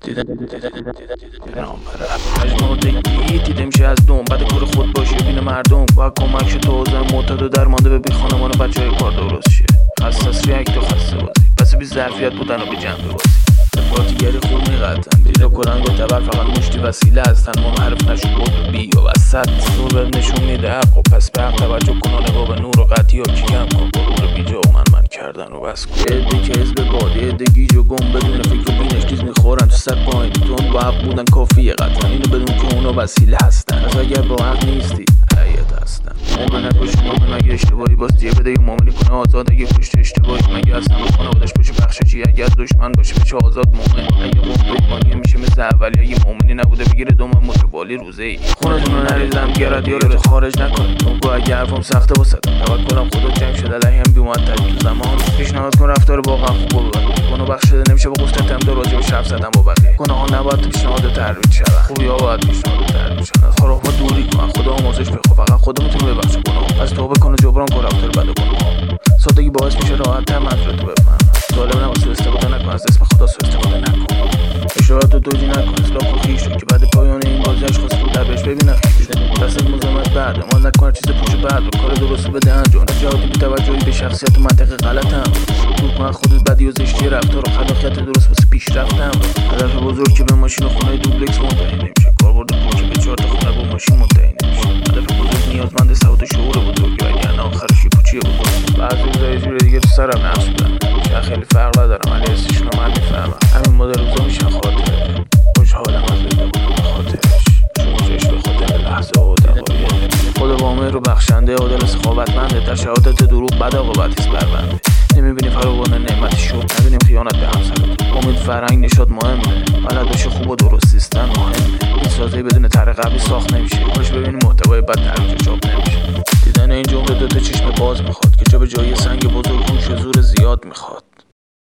مردگی دیده میشه از دوم بعد کور خود باشی ببینه مردم باید کمک شد تو حوزه معتاد و درمانده به بی خانمان و بچه های کار درست شه حساس ریاکت و خسته بازی پس بی ظرفیت بودن و بی جنبه بازی پارتیگری خوب میقدن دیده کلنگ و تبر فقط مشتی وسیله هستن منحرف نشو بود بی و وسط نور بهت نشون میده حق و پس به حق توجه کن و نگاه به نور و قطعی ها کیم کن غرور بی جا و من کردن و بس کن عده که حزب باد عده گیج و گم بدون فکر و بینش تیز میخورن تو صد پایین تون با حق بودن کافیه قطعا اینو بدون که اونا وسیله هستن از اگر با حق نیستی حیات هستن مومن نکش مومن مگه اشتباهی باز دیه بده یه مومنی کنه آزاد اگه کشت اشتباهی مگه اصلا خانوادش باشه بخش چی اگه از دشمن باشه بشه آزاد مومن اگه مومنی میشه مثل اولی اگه مومنی نبوده بگیره دوم متوالی روزه ای خونتون رو نریزم گرد یارو خارج نکن تو اگه حرفم سخته واسه توکلم خدا جنگ شده علیهم بی معطل تو زمان پیشنهاد کن رفتار واقعا خوب و بد کنو بخشیده نمیشه با گفتم دو راجع به شرف زدن با بقیه گناه نباید پیشنهاد ترویج شود خوبی ها باید پیشنهاد ترویج شود از خرافات دوری کن خدا آمرزش بخوا فقط خدا میتونه ببخشه گناه از توبه کن و جبران کن رفتار بد گناه سادگی باعث میشه راحت تر منظورتو بفهم ظالم نباش سوء استفاده نکن از اسم خدا سوء استفاده نکن اشاراتو دوجی نکن اصلاح کن خویش رو که بعد پایان این بازی اشخاص رو در بهش ببینن خویش دست مزاحمت بعد ما نکنه چیز پوش بعد و کار درست بده انجام جهاتی بی توجهی به شخصیت و منطق غلطم تو کن خودت بدی و زشتی رفتار و خلاقیت درست واسه پیشرفتم هدف بزرگ که به ماشین و خونه دوبلکس منتهی نمیشه کاربرد پول که به 4 تا خونه با ماشین منتهی نمیشه هدف بزرگ نیازمند سواد و شعور بزرگی وگرنه آخرش یه پوچی بزرگ بعضی روزا یه جوری دیگه تو سرم نقش بودن چون خیلی فرق ندارم ولی حسشون رو من میفهمم همین مدل روزا میشن خاطره خوشحالم از زنده بودم به خاطرش شوجش به خاطر لحظه و دقایق خدا وامه رو بخشنده و دل سخاوتمنده در شهادت دروغ بد عاقبتیست بربنده نمیبینی فراوان نعمت شد نبینیم خیانت به همسرت امید فرهنگ نشاد مهمه بلدش خوب و درست سیستم مهمه این سازه بدون طرح قبلی ساخت نمیشه کاش ببینی محتوای بد ترویج چاپ نمیشه دیدن این جمله دوتا چشم باز میخواد که جا به جای سنگ بزرگ هوش و زور زیاد میخواد